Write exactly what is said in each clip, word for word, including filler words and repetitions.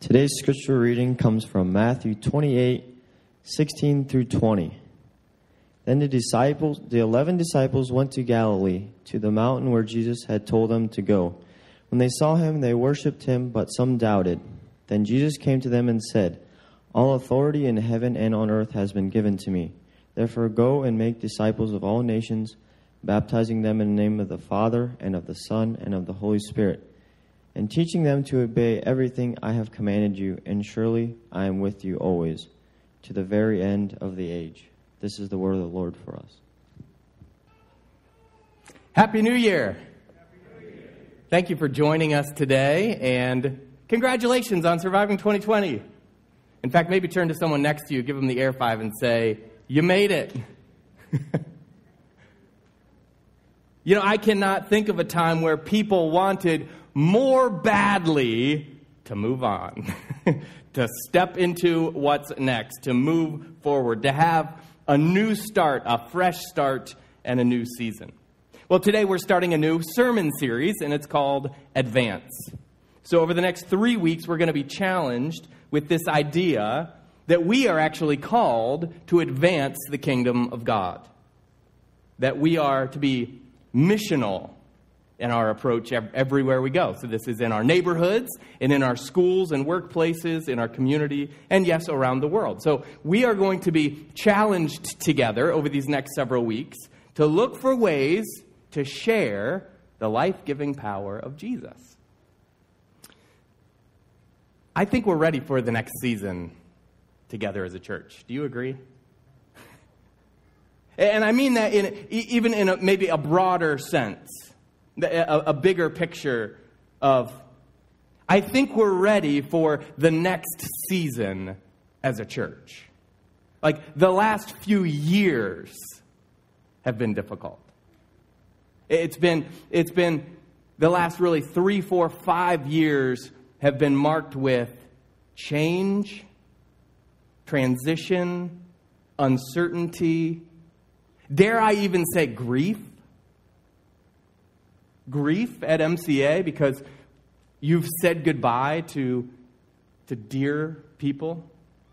Today's scripture reading comes from Matthew twenty-eight, sixteen through twenty. Then the disciples, the eleven disciples went to Galilee, to the mountain where Jesus had told them to go. When they saw him, they worshipped him, but some doubted. Then Jesus came to them and said, "All authority in heaven and on earth has been given to me. Therefore go and make disciples of all nations, baptizing them in the name of the Father, and of the Son, and of the Holy Spirit, and teaching them to obey everything I have commanded you, and surely I am with you always, to the very end of the age." This is the word of the Lord for us. Happy New Year. Happy New Year. Thank you for joining us today, and congratulations on surviving twenty twenty. In fact, maybe turn to someone next to you, give them the air five, and say, "You made it." You know, I cannot think of a time where people wanted more badly to move on, to step into what's next, to move forward, to have a new start, a fresh start, and a new season. Well, today we're starting a new sermon series, and it's called Advance. So over the next three weeks, we're going to be challenged with this idea that we are actually called to advance the kingdom of God, that we are to be missional in our approach everywhere we go. So this is in our neighborhoods and in our schools and workplaces, in our community, and yes, around the world. So we are going to be challenged together over these next several weeks to look for ways to share the life-giving power of Jesus. I think we're ready for the next season together as a church. Do you agree? And I mean that in even in a, maybe a broader sense. A, a bigger picture of, I think we're ready for the next season as a church. Like, the last few years have been difficult. It's been, it's been, the last really three, four, five years have been marked with change, transition, uncertainty, dare I even say grief? Grief at M C A because you've said goodbye to, to dear people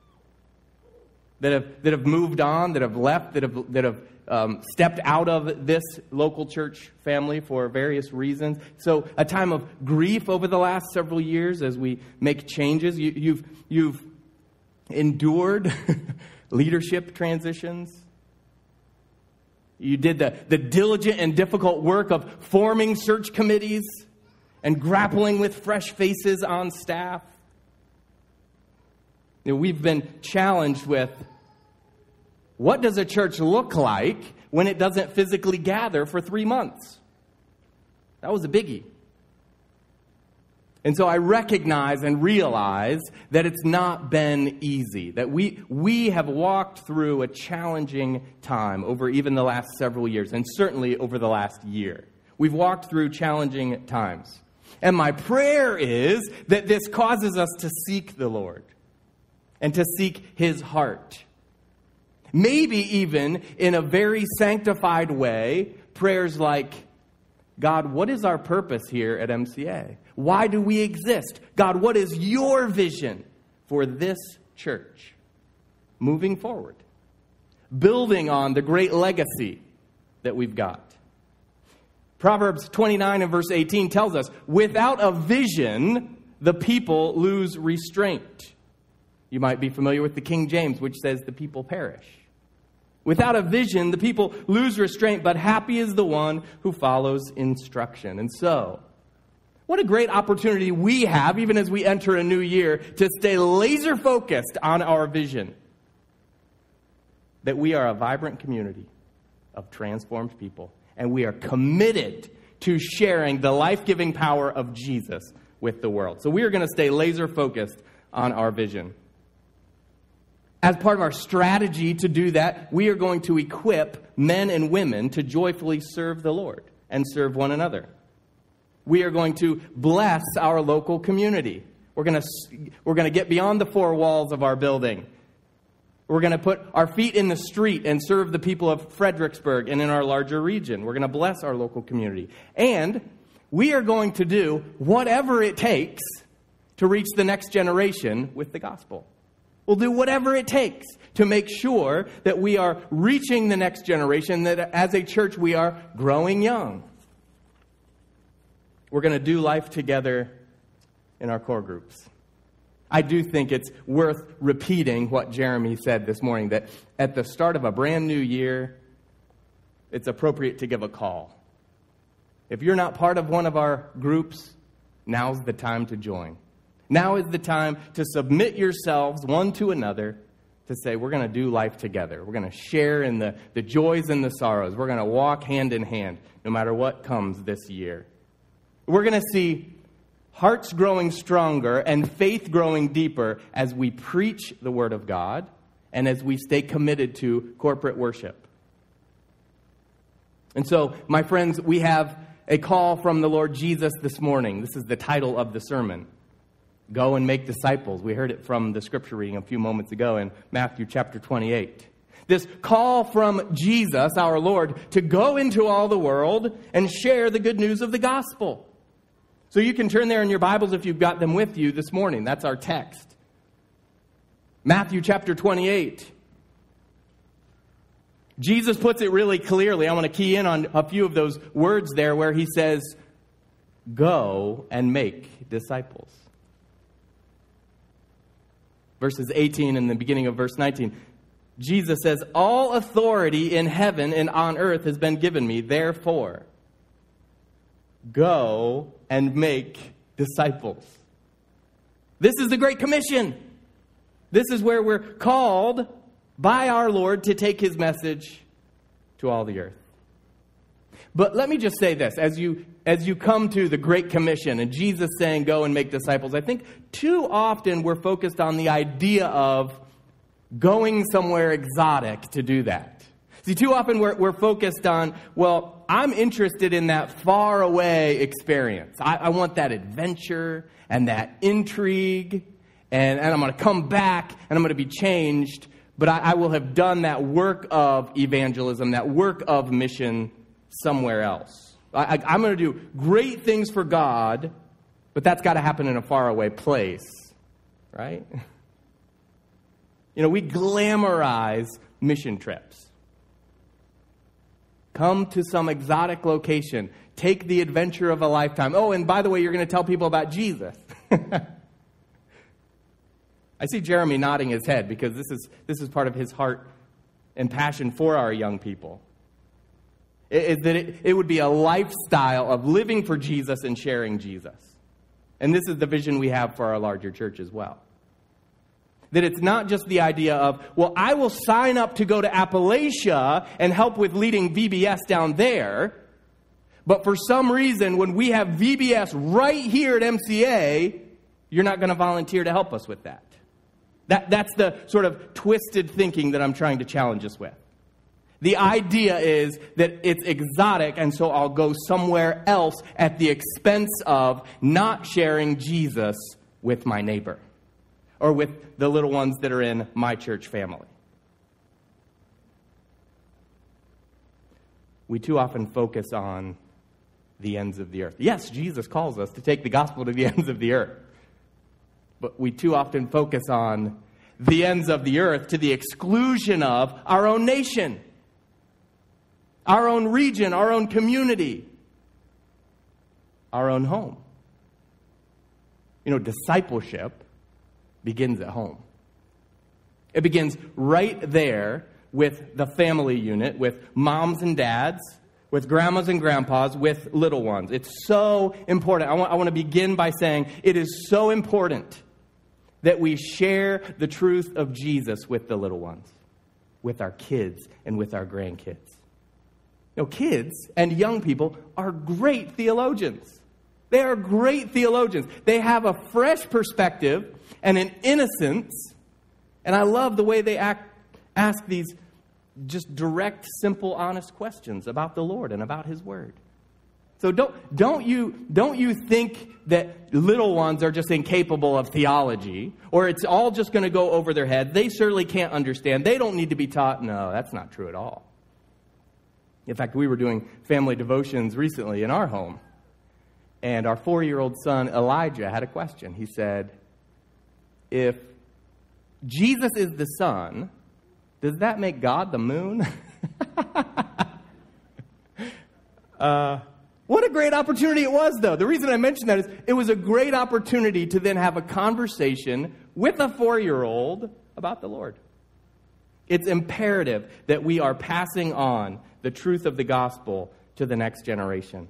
that have that have moved on, that have left, that have that have um, stepped out of this local church family for various reasons. So a time of grief over the last several years as we make changes. You, you've you've endured leadership transitions. You did the, the diligent and difficult work of forming search committees and grappling with fresh faces on staff. You know, we've been challenged with, what does a church look like when it doesn't physically gather for three months? That was a biggie. And so I recognize and realize that it's not been easy, that we we have walked through a challenging time over even the last several years, and certainly over the last year. We've walked through challenging times. And my prayer is that this causes us to seek the Lord and to seek His heart. Maybe even in a very sanctified way, prayers like, God, what is our purpose here at M C A? Why do we exist? God, what is your vision for this church moving forward? Building on the great legacy that we've got. Proverbs twenty-nine and verse eighteen tells us, without a vision, the people lose restraint. You might be familiar with the King James, which says the people perish. Without a vision, the people lose restraint, but happy is the one who follows instruction. And so, what a great opportunity we have, even as we enter a new year, to stay laser focused on our vision. That we are a vibrant community of transformed people, and we are committed to sharing the life-giving power of Jesus with the world. So we are going to stay laser focused on our vision. As part of our strategy to do that, we are going to equip men and women to joyfully serve the Lord and serve one another. We are going to bless our local community. We're going to, we're going to get beyond the four walls of our building. We're going to put our feet in the street and serve the people of Fredericksburg and in our larger region. We're going to bless our local community. And we are going to do whatever it takes to reach the next generation with the gospel. We'll do whatever it takes to make sure that we are reaching the next generation, that as a church we are growing young. We're going to do life together in our core groups. I do think it's worth repeating what Jeremy said this morning, that at the start of a brand new year, it's appropriate to give a call. If you're not part of one of our groups, now's the time to join. Now is the time to submit yourselves one to another, to say, we're going to do life together. We're going to share in the, the joys and the sorrows. We're going to walk hand in hand, no matter what comes this year. We're going to see hearts growing stronger and faith growing deeper as we preach the Word of God and as we stay committed to corporate worship. And so, my friends, we have a call from the Lord Jesus this morning. This is the title of the sermon. Go and make disciples. We heard it from the scripture reading a few moments ago in Matthew chapter twenty-eight. This call from Jesus, our Lord, to go into all the world and share the good news of the gospel. So you can turn there in your Bibles if you've got them with you this morning. That's our text. Matthew chapter twenty-eight. Jesus puts it really clearly. I want to key in on a few of those words there where he says, go and make disciples. Verses eighteen and the beginning of verse nineteen. Jesus says, all authority in heaven and on earth has been given me. Therefore, go and make disciples. This is the Great Commission. This is where we're called by our Lord to take his message to all the earth. But let me just say this, as you as you come to the Great Commission and Jesus saying go and make disciples, I think too often we're focused on the idea of going somewhere exotic to do that. See, too often we're, we're focused on, well, I'm interested in that far away experience. I, I want that adventure and that intrigue, and, and I'm going to come back and I'm going to be changed, but I, I will have done that work of evangelism, that work of mission somewhere else. I, I, I'm going to do great things for God, but that's got to happen in a faraway place, right? You know, we glamorize mission trips. Come to some exotic location. Take the adventure of a lifetime. Oh, and by the way, you're going to tell people about Jesus. I see Jeremy nodding his head because this is this is part of his heart and passion for our young people. Is that it, it would be a lifestyle of living for Jesus and sharing Jesus. And this is the vision we have for our larger church as well. That it's not just the idea of, well, I will sign up to go to Appalachia and help with leading V B S down there, but for some reason, when we have V B S right here at M C A, you're not going to volunteer to help us with that. That that's the sort of twisted thinking that I'm trying to challenge us with. The idea is that it's exotic, and so I'll go somewhere else at the expense of not sharing Jesus with my neighbor or with the little ones that are in my church family. We too often focus on the ends of the earth. Yes, Jesus calls us to take the gospel to the ends of the earth. But we too often focus on the ends of the earth to the exclusion of our own nation, our own region, our own community, our own home. You know, discipleship begins at home. It begins right there with the family unit, with moms and dads, with grandmas and grandpas, with little ones. It's so important. I want, I want to begin by saying it is so important that we share the truth of Jesus with the little ones, with our kids and with our grandkids. You know, kids and young people are great theologians. They are great theologians. They have a fresh perspective and an innocence, and I love the way they act, ask these just direct, simple, honest questions about the Lord and about His Word. So don't don't you don't you think that little ones are just incapable of theology, or it's all just going to go over their head. They certainly can't understand. They don't need to be taught. No, that's not true at all. In fact, we were doing family devotions recently in our home. And our four-year-old son, Elijah, had a question. He said, if Jesus is the sun, does that make God the moon? uh, what a great opportunity it was, though. The reason I mention that is it was a great opportunity to then have a conversation with a four-year-old about the Lord. It's imperative that we are passing on the truth of the gospel to the next generation.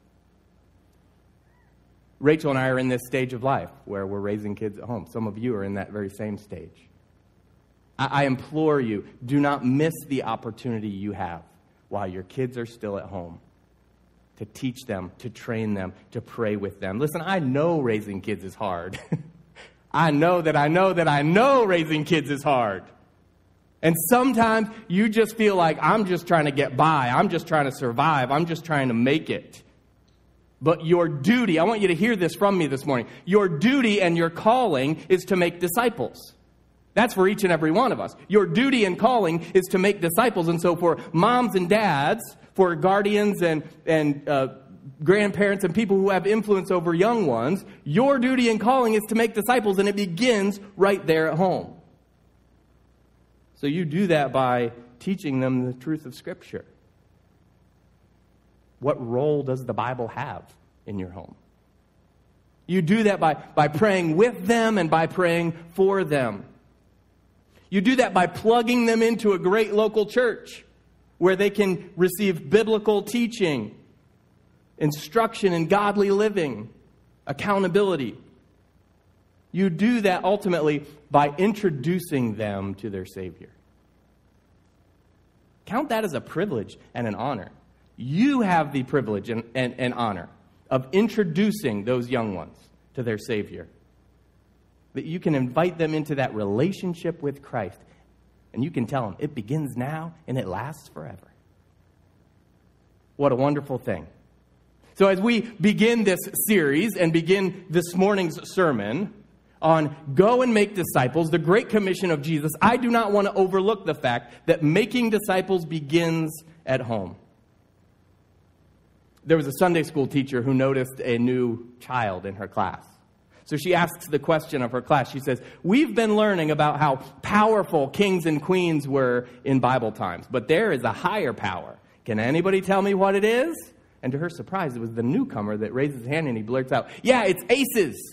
Rachel and I are in this stage of life where we're raising kids at home. Some of you are in that very same stage. I, I implore you, do not miss the opportunity you have while your kids are still at home to teach them, to train them, to pray with them. Listen, I know raising kids is hard. I know that I know that I know raising kids is hard. And sometimes you just feel like, I'm just trying to get by. I'm just trying to survive. I'm just trying to make it. But your duty, I want you to hear this from me this morning. Your duty and your calling is to make disciples. That's for each and every one of us. Your duty and calling is to make disciples. And so for moms and dads, for guardians and, and uh, grandparents and people who have influence over young ones, your duty and calling is to make disciples, and it begins right there at home. So you do that by teaching them the truth of Scripture. What role does the Bible have in your home? You do that by, by praying with them and by praying for them. You do that by plugging them into a great local church where they can receive biblical teaching, instruction in godly living, accountability. You do that ultimately by introducing them to their Savior. Count that as a privilege and an honor. You have the privilege and, and, and honor of introducing those young ones to their Savior. That you can invite them into that relationship with Christ. And you can tell them, it begins now and it lasts forever. What a wonderful thing. So as we begin this series and begin this morning's sermon on go and make disciples, the Great Commission of Jesus, I do not want to overlook the fact that making disciples begins at home. There was a Sunday school teacher who noticed a new child in her class. So she asks the question of her class. She says, we've been learning about how powerful kings and queens were in Bible times, but there is a higher power. Can anybody tell me what it is? And to her surprise, it was the newcomer that raised his hand and he blurts out, yeah, it's aces.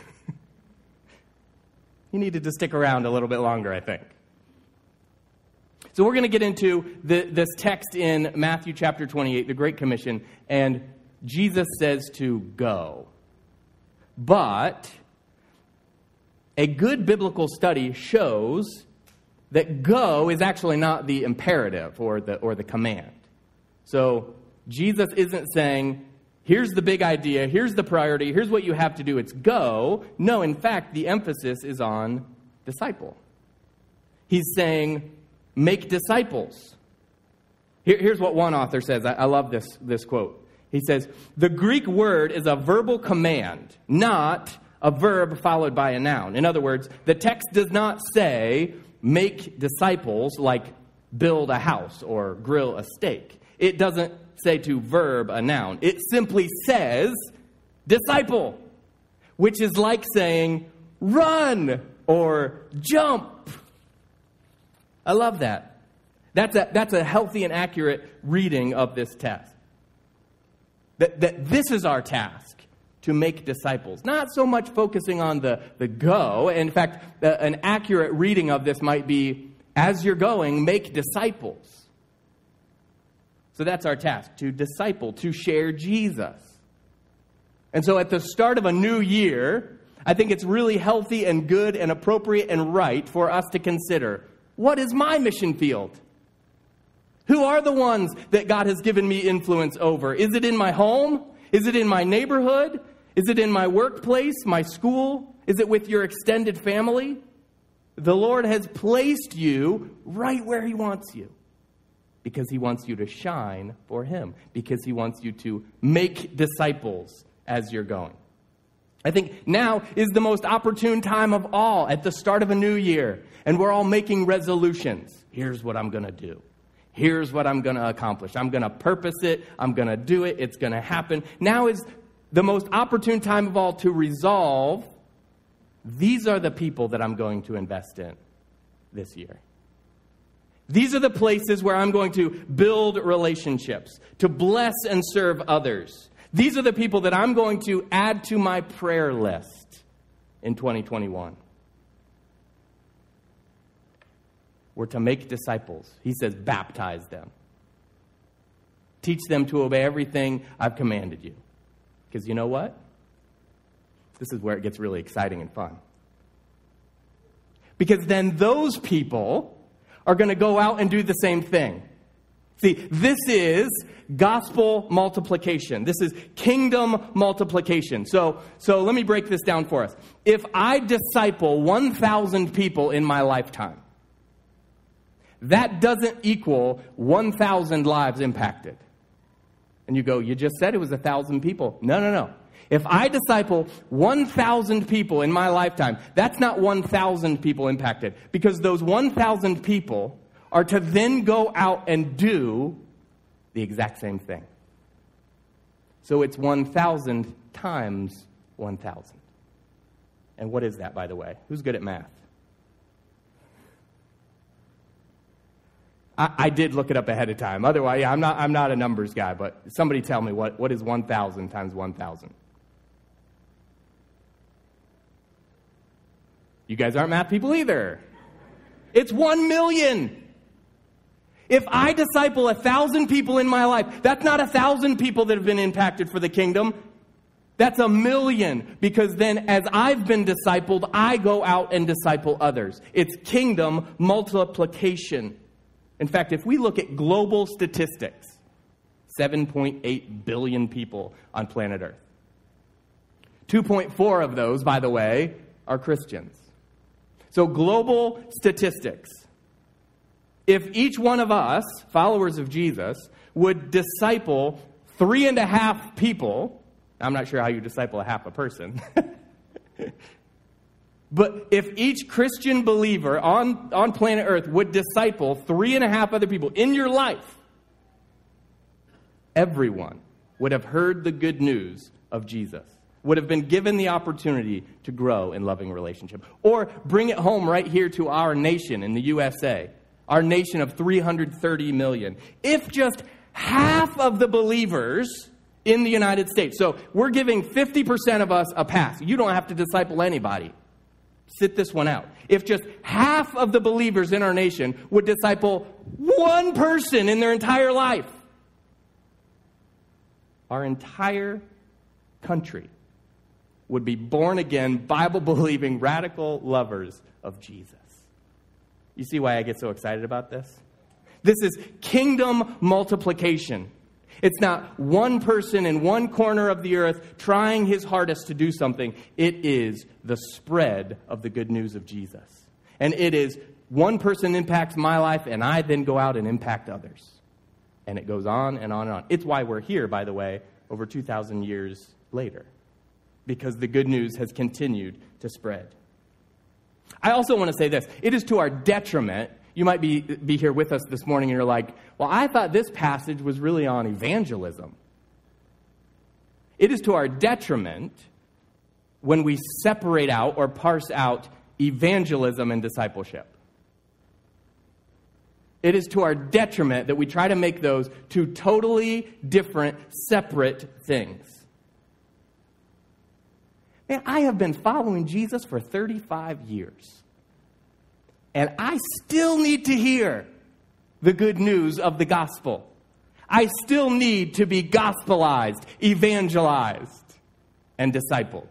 He needed to stick around a little bit longer, I think. So we're going to get into the, this text in Matthew chapter twenty-eight, the Great Commission, and Jesus says to go. But a good biblical study shows that go is actually not the imperative or the or the command. So Jesus isn't saying, here's the big idea, here's the priority, here's what you have to do, it's go. No, in fact, the emphasis is on disciple. He's saying, make disciples. Here, here's what one author says. I, I love this, this quote. He says, the Greek word is a verbal command, not a verb followed by a noun. In other words, the text does not say, make disciples like build a house or grill a steak. It doesn't say to verb a noun. It simply says disciple, which is like saying run or jump. I love that. That's a, that's a healthy and accurate reading of this text. That, that this is our task, to make disciples. Not so much focusing on the, the go. In fact, uh, an accurate reading of this might be, as you're going, make disciples. So that's our task, to disciple, to share Jesus. And so at the start of a new year, I think it's really healthy and good and appropriate and right for us to consider, what is my mission field? Who are the ones that God has given me influence over? Is it in my home? Is it in my neighborhood? Is it in my workplace, my school? Is it with your extended family? The Lord has placed you right where He wants you because He wants you to shine for Him, because He wants you to make disciples as you're going. I think now is the most opportune time of all at the start of a new year, and we're all making resolutions. Here's what I'm going to do. Here's what I'm going to accomplish. I'm going to purpose it. I'm going to do it. It's going to happen. Now is the most opportune time of all to resolve, these are the people that I'm going to invest in this year. These are the places where I'm going to build relationships, to bless and serve others. These are the people that I'm going to add to my prayer list in twenty twenty-one. We're to make disciples. He says, baptize them. Teach them to obey everything I've commanded you. Because you know what? This is where it gets really exciting and fun. Because then those people are going to go out and do the same thing. See, this is gospel multiplication. This is kingdom multiplication. So, so let me break this down for us. If I disciple one thousand people in my lifetime, that doesn't equal one thousand lives impacted. And you go, you just said it was one thousand people. No, no, no. If I disciple one thousand people in my lifetime, that's not one thousand people impacted. Because those one thousand people are to then go out and do the exact same thing. So it's one thousand times one thousand. And what is that, by the way? Who's good at math? I, I did look it up ahead of time. Otherwise, yeah, I'm not, I'm not a numbers guy, but somebody tell me what, what is one thousand times one thousand? You guys aren't math people either. It's one million. If I disciple a thousand people in my life, that's not a thousand people that have been impacted for the kingdom. That's a million. Because then as I've been discipled, I go out and disciple others. It's kingdom multiplication. In fact, if we look at global statistics, seven point eight billion people on planet Earth. two point four of those, by the way, are Christians. So global statistics. If each one of us, followers of Jesus, would disciple three and a half people, I'm not sure how you disciple a half a person, but if each Christian believer on, on planet Earth would disciple three and a half other people in your life, everyone would have heard the good news of Jesus, would have been given the opportunity to grow in loving relationship. Or bring it home right here to our nation in the U S A, our nation of three hundred thirty million. If just half of the believers in the United States, so we're giving fifty percent of us a pass. You don't have to disciple anybody. Sit this one out. If just half of the believers in our nation would disciple one person in their entire life, our entire country would be born-again, Bible-believing, radical lovers of Jesus. You see why I get so excited about this? This is kingdom multiplication. It's not one person in one corner of the earth trying his hardest to do something. It is the spread of the good news of Jesus. And it is one person impacts my life, and I then go out and impact others. And it goes on and on and on. It's why we're here, by the way, over two thousand years later. Because the good news has continued to spread. I also want to say this. It is to our detriment. You might be, be here with us this morning and you're like, well, I thought this passage was really on evangelism. It is to our detriment when we separate out or parse out evangelism and discipleship. It is to our detriment that we try to make those two totally different, separate things. Man, I have been following Jesus for thirty-five years. And I still need to hear the good news of the gospel. I still need to be gospelized, evangelized, and discipled.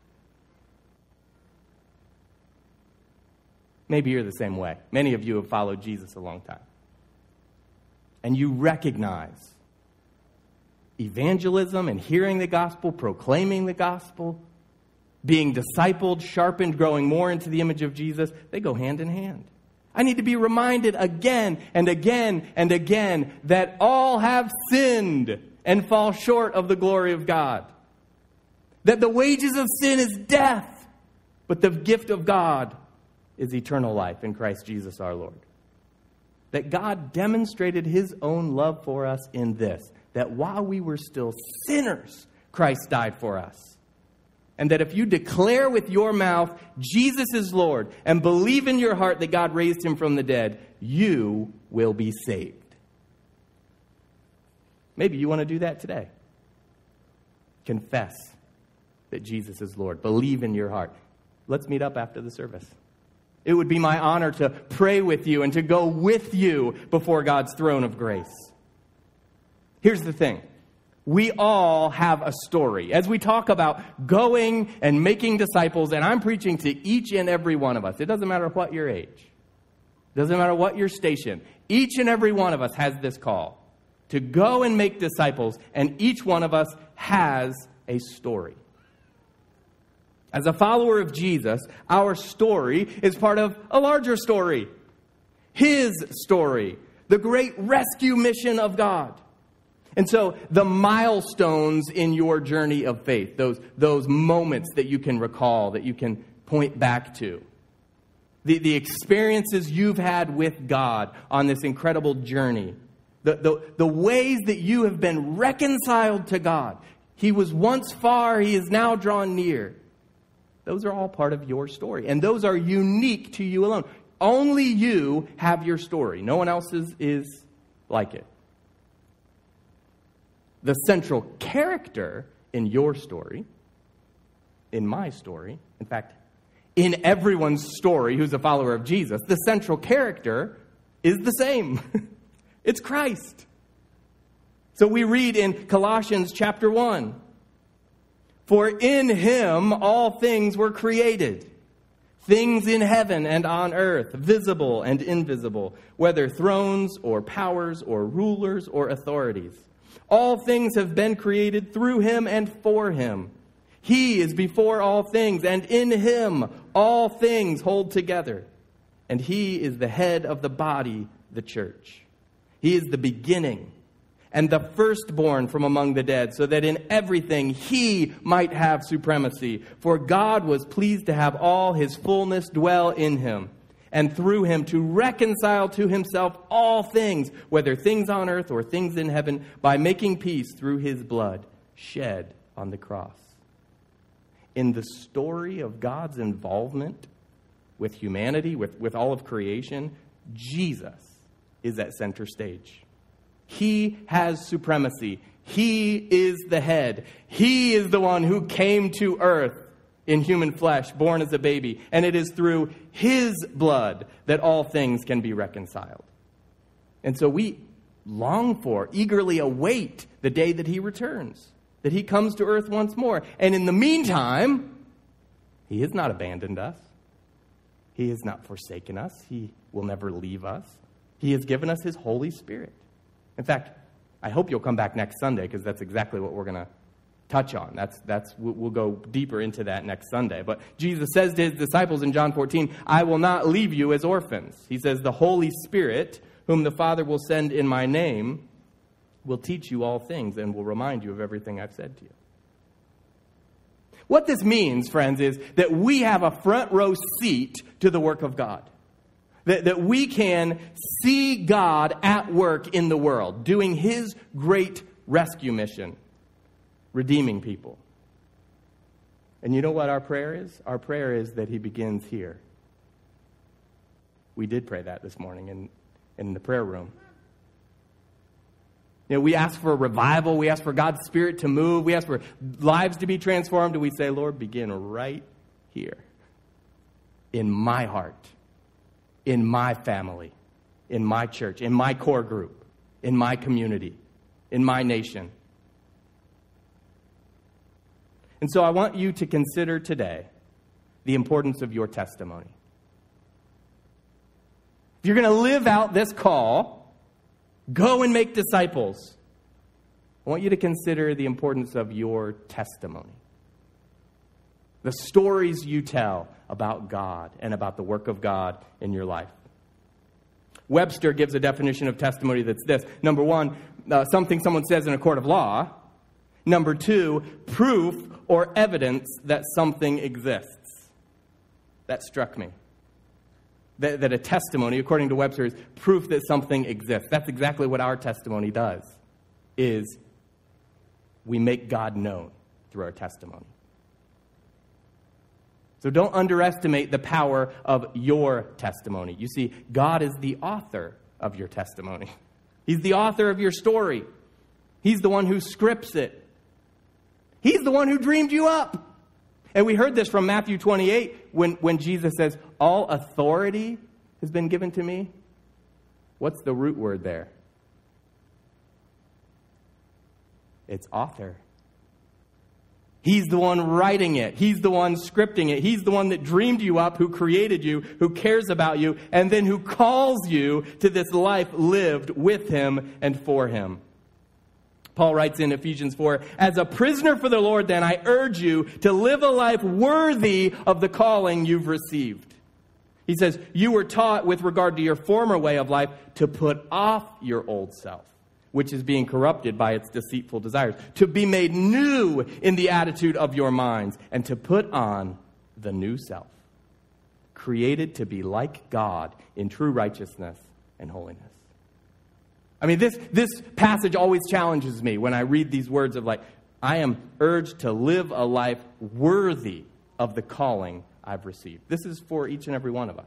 Maybe you're the same way. Many of you have followed Jesus a long time. And you recognize evangelism and hearing the gospel, proclaiming the gospel, being discipled, sharpened, growing more into the image of Jesus, they go hand in hand. I need to be reminded again and again and again that all have sinned and fall short of the glory of God. That the wages of sin is death, but the gift of God is eternal life in Christ Jesus our Lord. That God demonstrated his own love for us in this, that while we were still sinners, Christ died for us. And that if you declare with your mouth, Jesus is Lord, and believe in your heart that God raised him from the dead, you will be saved. Maybe you want to do that today. Confess that Jesus is Lord. Believe in your heart. Let's meet up after the service. It would be my honor to pray with you and to go with you before God's throne of grace. Here's the thing. We all have a story. As we talk about going and making disciples, and I'm preaching to each and every one of us. It doesn't matter what your age. It doesn't matter what your station. Each and every one of us has this call to go and make disciples, and each one of us has a story. As a follower of Jesus, our story is part of a larger story. His story, the great rescue mission of God. And so the milestones in your journey of faith, those, those moments that you can recall, that you can point back to, the, the experiences you've had with God on this incredible journey, the, the, the ways that you have been reconciled to God. He was once far, he is now drawn near. Those are all part of your story. And those are unique to you alone. Only you have your story. No one else's is like it. The central character in your story, in my story, in fact, in everyone's story who's a follower of Jesus, the central character is the same. It's Christ. So we read in Colossians chapter one, for in him all things were created, things in heaven and on earth, visible and invisible, whether thrones or powers or rulers or authorities. All things have been created through him and for him. He is before all things, and in him all things hold together. And he is the head of the body, the church. He is the beginning and the firstborn from among the dead, so that in everything he might have supremacy. For God was pleased to have all his fullness dwell in him, and through him to reconcile to himself all things, whether things on earth or things in heaven, by making peace through his blood shed on the cross. In the story of God's involvement with humanity, with, with all of creation, Jesus is at center stage. He has supremacy. He is the head. He is the one who came to earth in human flesh, born as a baby. And it is through his blood that all things can be reconciled. And so we long for, eagerly await the day that he returns, that he comes to earth once more. And in the meantime, he has not abandoned us. He has not forsaken us. He will never leave us. He has given us his Holy Spirit. In fact, I hope you'll come back next Sunday, because that's exactly what we're going to touch on. That's that's we'll go deeper into that next Sunday. But Jesus says to his disciples in John fourteen, I will not leave you as orphans. He says, the Holy Spirit, whom the Father will send in my name, will teach you all things and will remind you of everything I've said to you. What this means, friends, is that we have a front row seat to the work of God. That, that we can see God at work in the world, doing his great rescue mission, redeeming people. And you know what our prayer is? Our prayer is that he begins here. We did pray that this morning in, in the prayer room. You know, we ask for a revival. We ask for God's Spirit to move. We ask for lives to be transformed. And we say, Lord, begin right here. In my heart. In my family. In my church. In my core group. In my community. In my nation. And so I want you to consider today the importance of your testimony. If you're going to live out this call, go and make disciples, I want you to consider the importance of your testimony. The stories you tell about God and about the work of God in your life. Webster gives a definition of testimony that's this. Number one, uh, something someone says in a court of law. Number two, proof or evidence that something exists. That struck me. That, that a testimony, according to Webster, is proof that something exists. That's exactly what our testimony does, is we make God known. through our testimony. So don't underestimate the power of your testimony. You see, God is the author of your testimony. He's the author of your story. He's the one who scripts it. He's the one who dreamed you up. And we heard this from Matthew twenty-eight when, when Jesus says, all authority has been given to me. What's the root word there? It's author. He's the one writing it. He's the one scripting it. He's the one that dreamed you up, who created you, who cares about you, and then who calls you to this life lived with him and for him. Paul writes in Ephesians four, as a prisoner for the Lord, then, I urge you to live a life worthy of the calling you've received. He says, you were taught with regard to your former way of life to put off your old self, which is being corrupted by its deceitful desires, to be made new in the attitude of your minds, and to put on the new self, created to be like God in true righteousness and holiness. I mean, this, this passage always challenges me when I read these words of like, I am urged to live a life worthy of the calling I've received. This is for each and every one of us.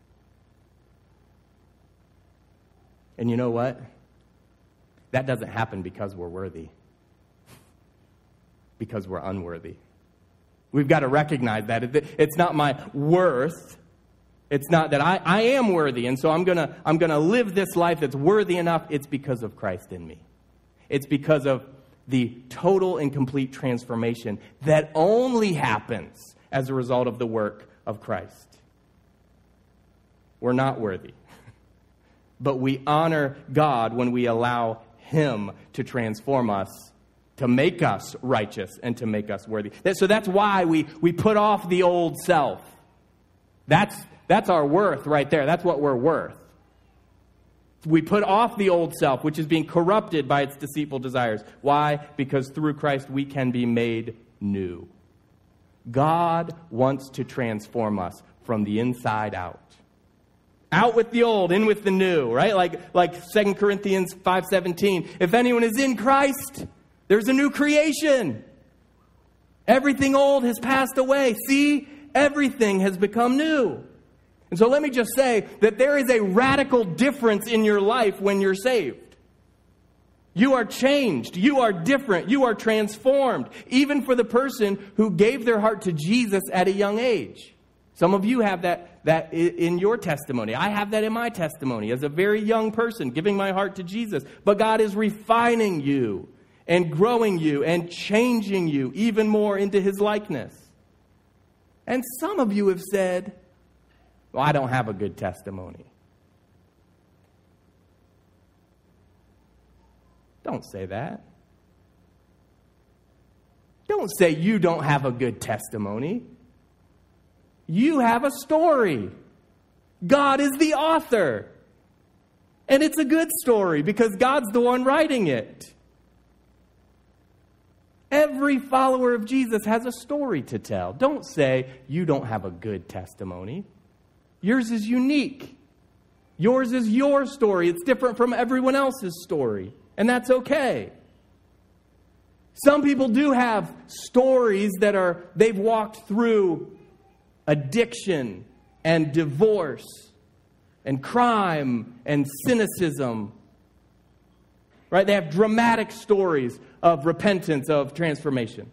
And you know what? That doesn't happen because we're worthy. Because we're unworthy. We've got to recognize that. It's not my worth. It's not that I, I am worthy, and so I'm gonna I'm gonna live this life that's worthy enough. It's because of Christ in me. It's because of the total and complete transformation that only happens as a result of the work of Christ. We're not worthy. But we honor God when we allow him to transform us, to make us righteous, and to make us worthy. So that's why we, we put off the old self. That's, that's our worth right there. That's what we're worth. We put off the old self, which is being corrupted by its deceitful desires. Why? Because through Christ we can be made new. God wants to transform us from the inside out. Out with the old, in with the new, right? Like, like Second Corinthians five seventeen. If anyone is in Christ, there's a new creation. Everything old has passed away. See, everything has become new. And so let me just say that there is a radical difference in your life when you're saved. You are changed. You are different. You are transformed. Even for the person who gave their heart to Jesus at a young age. Some of you have that, that in your testimony. I have that in my testimony as a very young person, giving my heart to Jesus. But God is refining you and growing you and changing you even more into his likeness. And some of you have said, well, I don't have a good testimony. Don't say that. Don't say you don't have a good testimony. You have a story. God is the author. And it's a good story because God's the one writing it. Every follower of Jesus has a story to tell. Don't say you don't have a good testimony. Yours is unique. Yours is your story. It's different from everyone else's story. And that's okay. Some people do have stories that are, they've walked through addiction and divorce and crime and cynicism. Right? They have dramatic stories of repentance, of transformation.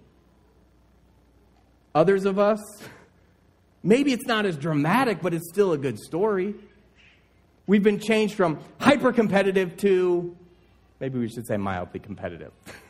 Others of us, maybe it's not as dramatic, but it's still a good story. We've been changed from hyper-competitive to, maybe we should say mildly competitive.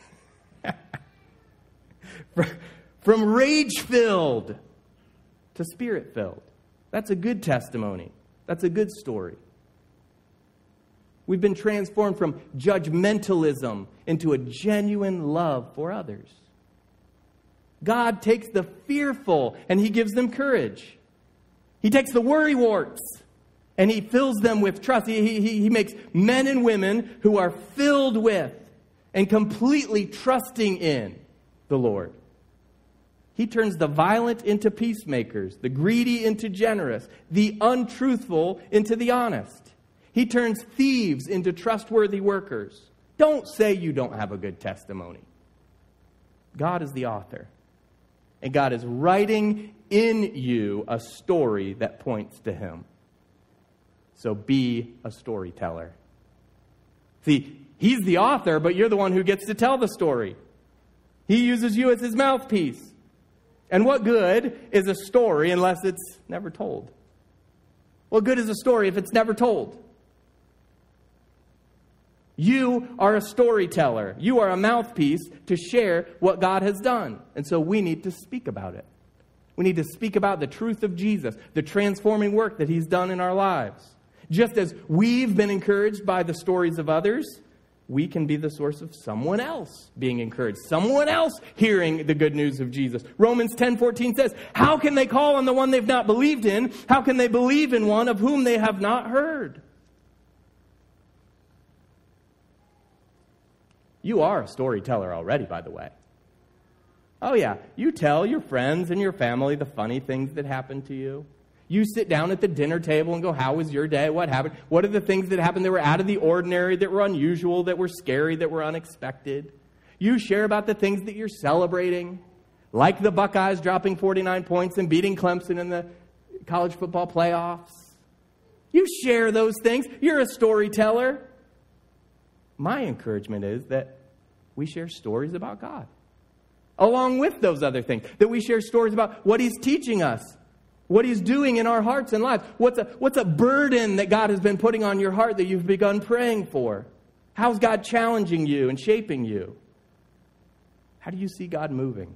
From rage-filled to spirit-filled. That's a good testimony. That's a good story. We've been transformed from judgmentalism into a genuine love for others. God takes the fearful and he gives them courage. He takes the worrywarts and he fills them with trust. He, he, he makes men and women who are filled with and completely trusting in the Lord. He turns the violent into peacemakers, the greedy into generous, the untruthful into the honest. He turns thieves into trustworthy workers. Don't say you don't have a good testimony. God is the author. And God is writing in you a story that points to him. So be a storyteller. See, he's the author, but you're the one who gets to tell the story. He uses you as his mouthpiece. And what good is a story unless it's never told? What good is a story if it's never told? You are a storyteller. You are a mouthpiece to share what God has done. And so we need to speak about it. We need to speak about the truth of Jesus, the transforming work that he's done in our lives. Just as we've been encouraged by the stories of others, we can be the source of someone else being encouraged, someone else hearing the good news of Jesus. Romans ten fourteen says, how can they call on the one they've not believed in? How can they believe in one of whom they have not heard? You are a storyteller already, by the way. Oh yeah, you tell your friends and your family the funny things that happen to you. You sit down at the dinner table and go, how was your day? What happened? What are the things that happened that were out of the ordinary, that were unusual, that were scary, that were unexpected? You share about the things that you're celebrating, like the Buckeyes dropping forty-nine points and beating Clemson in the college football playoffs. You share those things. You're a storyteller. My encouragement is that we share stories about God, along with those other things, that we share stories about what he's teaching us, what he's doing in our hearts and lives. What's a, what's a burden that God has been putting on your heart that you've begun praying for? How's God challenging you and shaping you? How do you see God moving?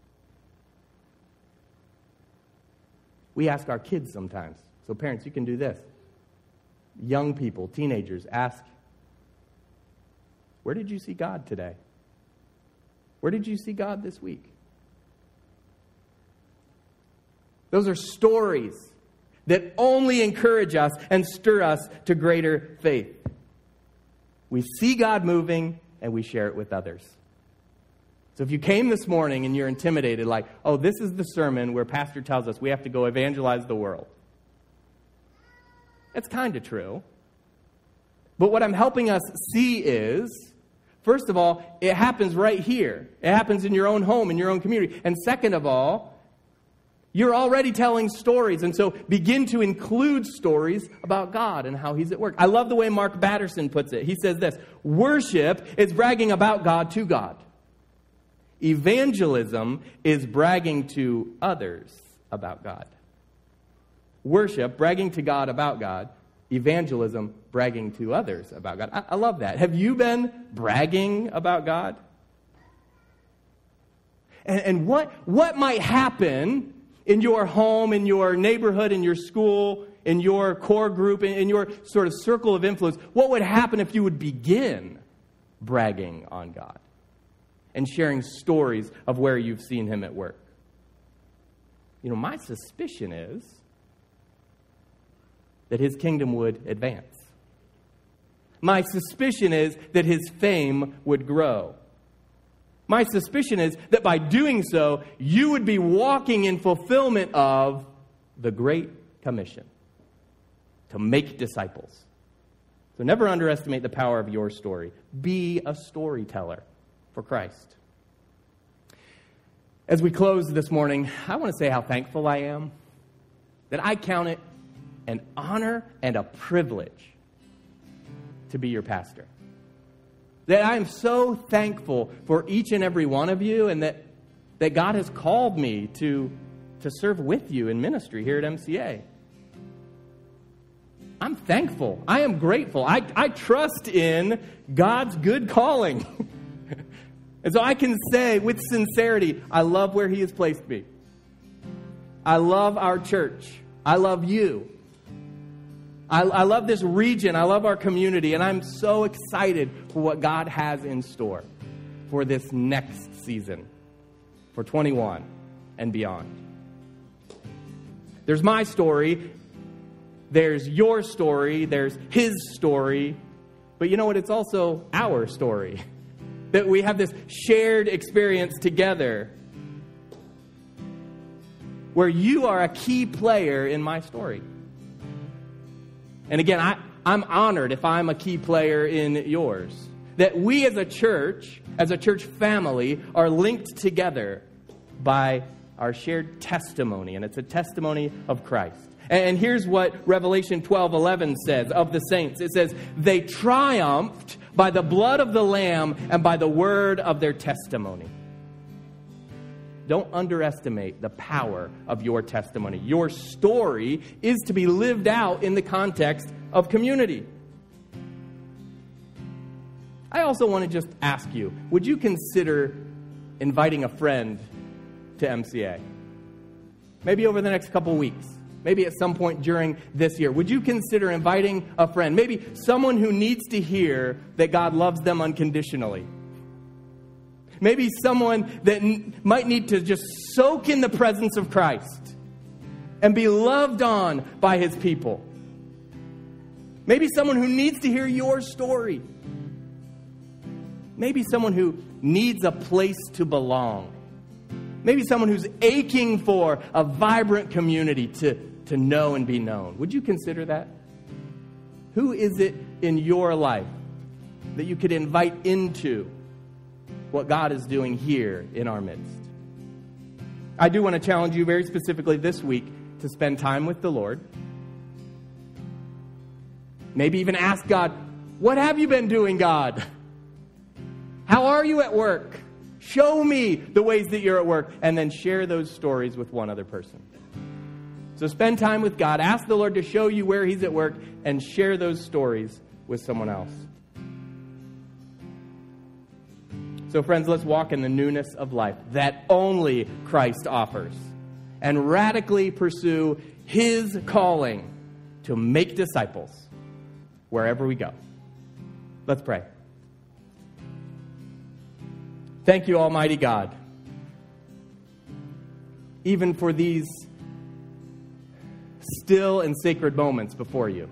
We ask our kids sometimes. So parents, you can do this. Young people, teenagers, ask, where did you see God today? Where did you see God this week? Those are stories that only encourage us and stir us to greater faith. We see God moving and we share it with others. So if you came this morning and you're intimidated, like, oh, this is the sermon where Pastor tells us we have to go evangelize the world. That's kind of true. But what I'm helping us see is, first of all, it happens right here. It happens in your own home, in your own community. And second of all, you're already telling stories, and so begin to include stories about God and how he's at work. I love the way Mark Batterson puts it. He says this, worship is bragging about God to God. Evangelism is bragging to others about God. Worship, bragging to God about God. Evangelism, bragging to others about God. I, I love that. Have you been bragging about God? And, and what, what might happen in your home, in your neighborhood, in your school, in your core group, in, in your sort of circle of influence? What would happen if you would begin bragging on God and sharing stories of where you've seen him at work? You know, my suspicion is that his kingdom would advance. My suspicion is that his fame would grow. My suspicion is that by doing so, you would be walking in fulfillment of the Great Commission, to make disciples. So never underestimate the power of your story. Be a storyteller for Christ. As we close this morning, I want to say how thankful I am that I count it an honor and a privilege to be your pastor. That I am so thankful for each and every one of you, and that, that God has called me to, to serve with you in ministry here at M C A. I'm thankful. I am grateful. I, I trust in God's good calling. And so I can say with sincerity, I love where he has placed me. I love our church. I love you. I, I love this region. I love our community. And I'm so excited for what God has in store for this next season, for twenty-one and beyond. There's my story. There's your story. There's his story. But you know what? It's also our story. That we have this shared experience together where you are a key player in my story. And again, I, I'm honored if I'm a key player in yours. That we as a church as a church family are linked together by our shared testimony, and it's a testimony of Christ. And here's what Revelation twelve eleven says of the saints. It says, they triumphed by the blood of the Lamb and by the word of their testimony. Don't underestimate the power of your testimony. Your story is to be lived out in the context of community. I also want to just ask you, would you consider inviting a friend to M C A? Maybe over the next couple weeks. Maybe at some point during this year. Would you consider inviting a friend? Maybe someone who needs to hear that God loves them unconditionally. Maybe someone that n- might need to just soak in the presence of Christ and be loved on by his people. Maybe someone who needs to hear your story. Maybe someone who needs a place to belong. Maybe someone who's aching for a vibrant community to, to know and be known. Would you consider that? Who is it in your life that you could invite into what God is doing here in our midst? I do want to challenge you very specifically this week to spend time with the Lord. Maybe even ask God, what have you been doing, God? How are you at work? Show me the ways that you're at work, and then share those stories with one other person. So spend time with God. Ask the Lord to show you where he's at work, and share those stories with someone else. So friends, let's walk in the newness of life that only Christ offers, and radically pursue his calling to make disciples wherever we go. Let's pray. Thank you, Almighty God, even for these still and sacred moments before you,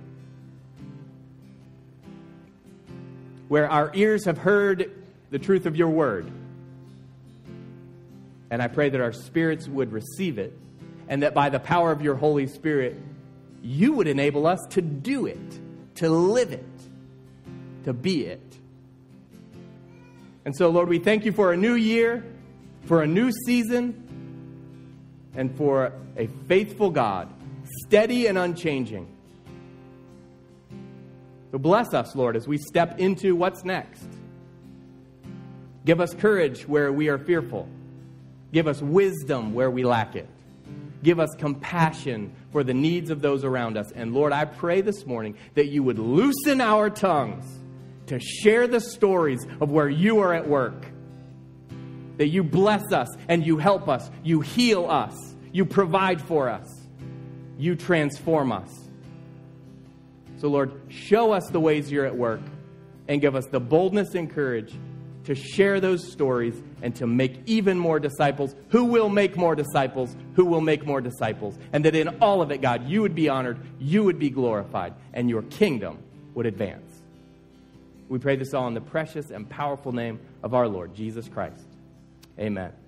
where our ears have heard the truth of your word. And I pray that our spirits would receive it, and that by the power of your Holy Spirit, you would enable us to do it, to live it, to be it. And so, Lord, we thank you for a new year, for a new season, and for a faithful God, steady and unchanging. So bless us, Lord, as we step into what's next. Give us courage where we are fearful. Give us wisdom where we lack it. Give us compassion for the needs of those around us. And Lord, I pray this morning that you would loosen our tongues to share the stories of where you are at work. That you bless us and you help us. You heal us. You provide for us. You transform us. So Lord, show us the ways you're at work, and give us the boldness and courage to share those stories and to make even more disciples who will make more disciples, who will make more disciples. And that in all of it, God, you would be honored, you would be glorified, and your kingdom would advance. We pray this all in the precious and powerful name of our Lord, Jesus Christ. Amen.